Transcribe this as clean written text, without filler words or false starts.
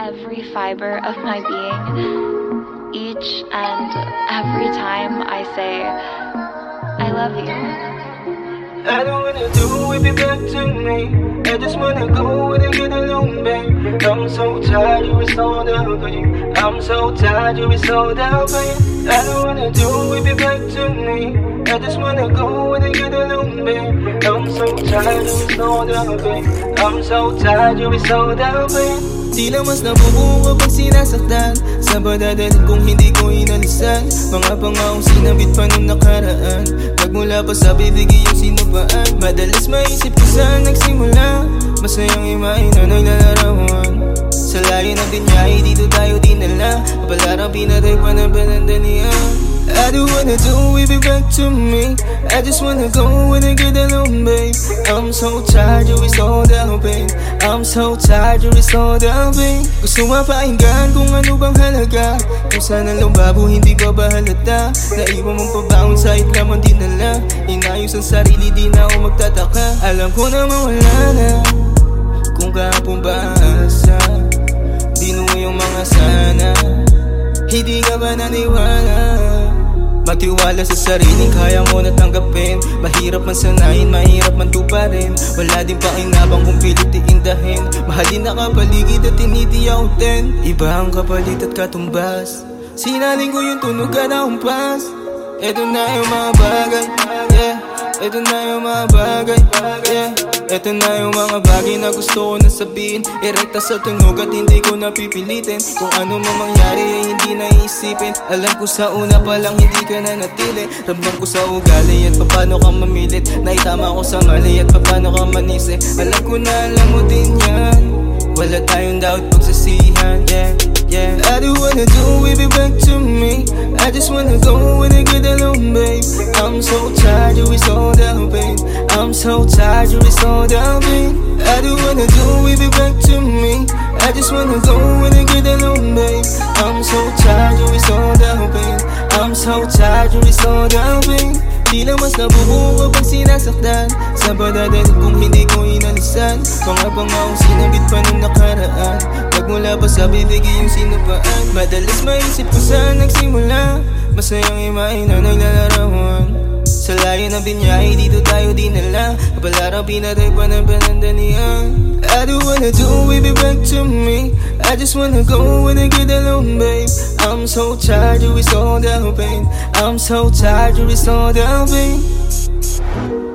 every fiber of my being. Each and every time I say, I love you. I don't wanna do it, be back to me. I just wanna go and get alone, babe. I'm so tired, you is all down, babe. I'm so tired, you is all down, babe. I don't wanna do it, be back to me. I just wanna go and get alone, babe. I'm so tired, you is all down, babe. I'm so tired, you is all down, babe. Tila mas nabubuo pag sinasaktan. Saan ba dadalhin kung hindi ko inalisan? Mga pangaong sinabit pa nung nakaraan. Pagmula pa sa bibig iyong sinupaan. Madalas maisip ko saan nagsimula. Masayang imain na naglalarawan. Sa layo ng binyahe dito tayo dinala. Kapalarang pinatay pa ng panandalian. I don't wanna do it, be back to me. I just wanna go and get alone, babe. I'm so tired, you is all down, babe. I'm so tired, you is all down, babe. Gusto mapakinggan kung ano bang halaga. Kung saan ang lumbabu, hindi ka ba halata? Naiwan mong pabaon sa itlamang dinala. Inayos ang sarili, di na ako magtataka. Alam ko naman wala na kung kahapon ba asa. Binuo yung mga sana. Hindi ka ba naniwala? Magtiwala sa sariling kaya mo na tanggapin. Mahirap man sanayin, mahirap man tuparin. Wala din pakinabang kung pilit iindahin. Mahalin na kapaligid at tinitiyaw din. Iba ang kapalit at katumbas. Sinaling ko yung tunog at naumpas. Eto na yung mga bagay, yeah. Eto na yung mga bagay, yeah. Eto na yung mga bagay na gusto ko na sabihin. Erekta sa tunog at hindi ko napipilitin. Kung ano man mangyari ay hindi naisipin. Alam ko sa una pa lang hindi ka na natili. Ramdam ko sa ugali at paano ka mamilit. Naitama ko sa mali at paano ka manisi. Alam ko na alam mo din yan. Wala tayong dapat pagsasihan, yeah, yeah. I don't wanna do it, be back to me. I just wanna go and get alone, babe. I'm so tired, you is all down, babe. I'm so tired, you is all down, babe. I don't wanna do it, be back to me. I just wanna go and get alone, babe. I'm so tired, you is all down, babe. I'm so tired, you is all down, babe. Tila mas nabubuo pag sinasaktan. Saan ba dadalhin kung hindi ko inalisan? Mga pangaong sinabit pa nung nakaraan. Pagmula pa sa bibig iyong sinupaan. Madalas maisip ko saan nagsimula. Masayang imain na naglalarawan. Sa layo ng binyahe dito tayo dinala. Kapalarang pinatay pa ng panandalian. I don't wanna do it, be back to me. I just wanna go and get alone, babe. I'm so tired, you is all down, babe. I'm so tired, you is all down, babe.